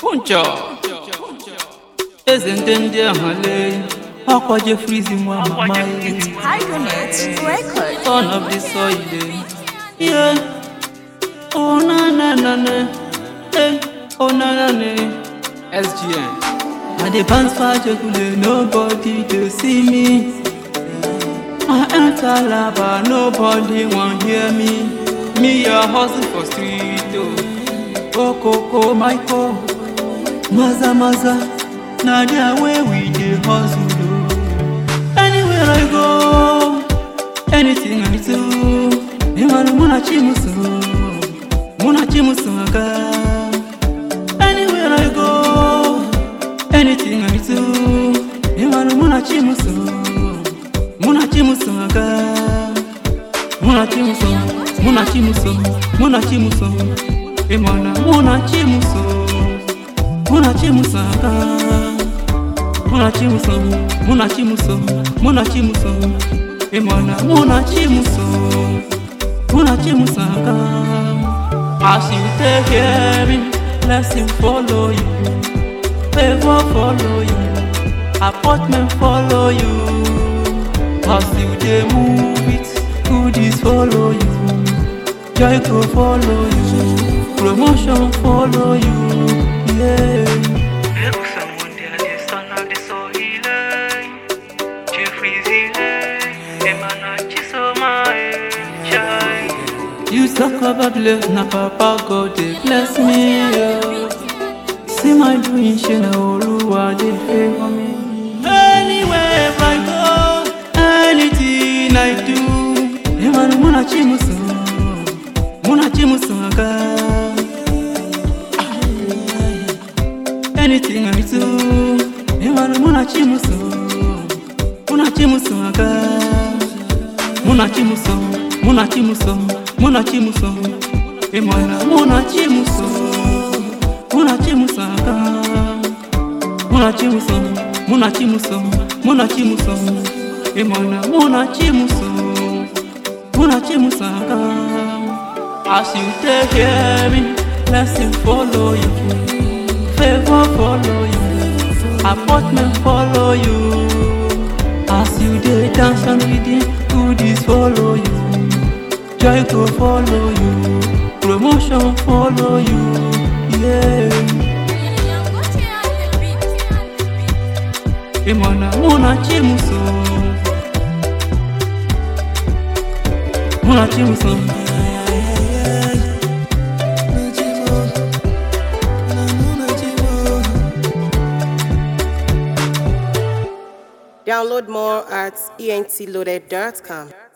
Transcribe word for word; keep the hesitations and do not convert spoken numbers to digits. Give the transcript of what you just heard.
Puncha Ezendende Hale Aqua Jeffries in one of my record. Son of the soil. Yeah. Oh na na na na. Hey. Oh na na na. S G N. I dey bounce for Jekule, nobody to see me. I enter lava, nobody won't hear me. Me a hustle for street, oh. Oh Coco, Michael, Maza Maza. Now the way we dey hustle, oh. Anywhere I go, anything I do. Imanu muna chimuso, muna chimuso aga. Anywhere I go, anything I do. Imanu muna chimuso, muna chimuso aga. Muna chimuso, muna chimuso, muna chimuso. Imana muna chimuso, muna chimuso aga. Muna chimuso, muna chimuso, muna chimuso. Imana muna chimuso, muna chimuso aga. As you take care of me, blessing follow you, favor follow you, appointment follow you. As you dey move it, goodies follow you, joy go follow you, promotion follow you, yeah. You talk about love, na Papa God dey bless me, yeah. See my doing, she na Oluwa dey favor me. Anywhere I go, anything I do, Emanu muna chimuso, muna chimuso aga. Anything I do, Emanu muna chimuso, muna chimuso aga. Muna chimuso, muna chimuso, muna chimuso. Emana muna chimuso, muna chimuso aga. Muna chimuso, muna chimuso, muna chimuso. Emana muna chimuso, muna chimuso aga. As you take care of me, blessing follow you, favor follow you, appointment follow you. As you dey dance and reading, goodies follow you, joy go follow you, promotion follow you, yeah. Imana muna chimuso, muna chimuso. Download more at e n t loaded dot com.